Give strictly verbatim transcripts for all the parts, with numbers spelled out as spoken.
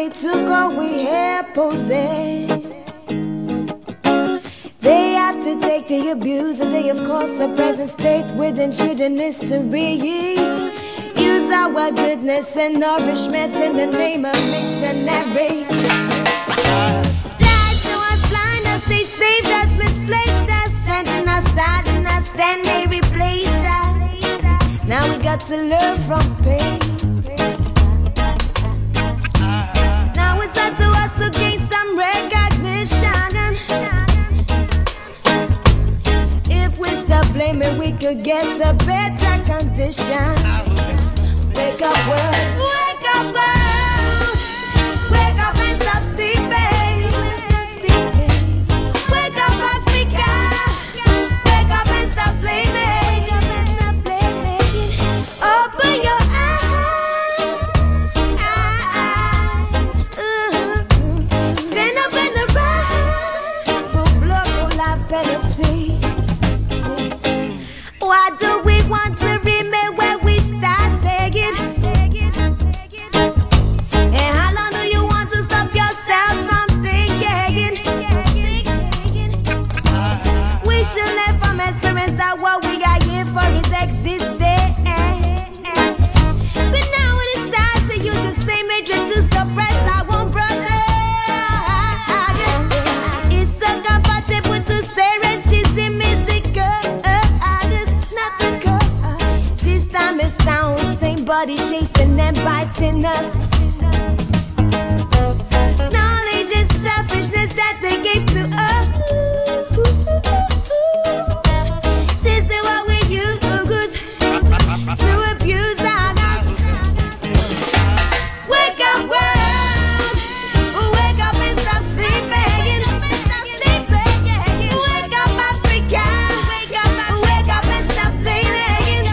they took all we had possessed. They have to take the abuse and they of course the present state within children history. Use our goodness and nourishment in the name of missionary. Lies to us, blind us, they saved us, misplaced us, strengthened us, starting us, then they replaced us. Now we got to learn from pain. Now it's up to us to gain some recognition. If we stop blaming, we could get a better condition. Wake up world, wake up world, wake up and stop sleeping. Wake up Africa, wake up and stop blaming. Open your eyes, stand up in the rise. We'll block all our penalty. Why do we want to remain where we started? And how long do you want to stop yourselves from thinking? We should learn from experience that what we are here for is existence. But now it is time to use the same hatred to suppress our own brothers. It's so comfortable to say racism is the cause, not the cause. This time it's sound, same body chasing and biting us. Knowledge is selfishness that they gave to us. This is what we use to abuse our guys. Wake up world, wake up and stop sleeping. Wake up Africa, wake up and stop sleeping.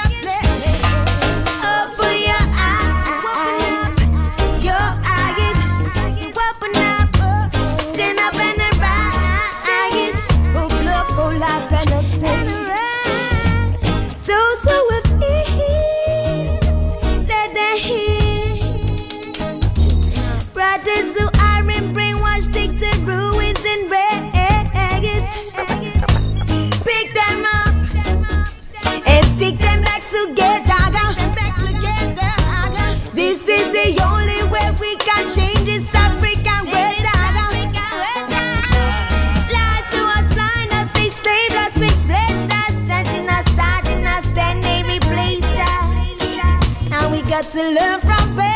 Open your eyes, your eyes, open up, stand up and arise. We'll block all our penalty. Those who have ears, let them hear. Brothers who are in brainwashed, take to ruins and rags. Pick them up and stick them back together. This is the only way we can change this African world. Lie to us, blind us, they slaved us, misplaced us, strengthened us, starting us, then they replaced us. Now we got to learn from pain.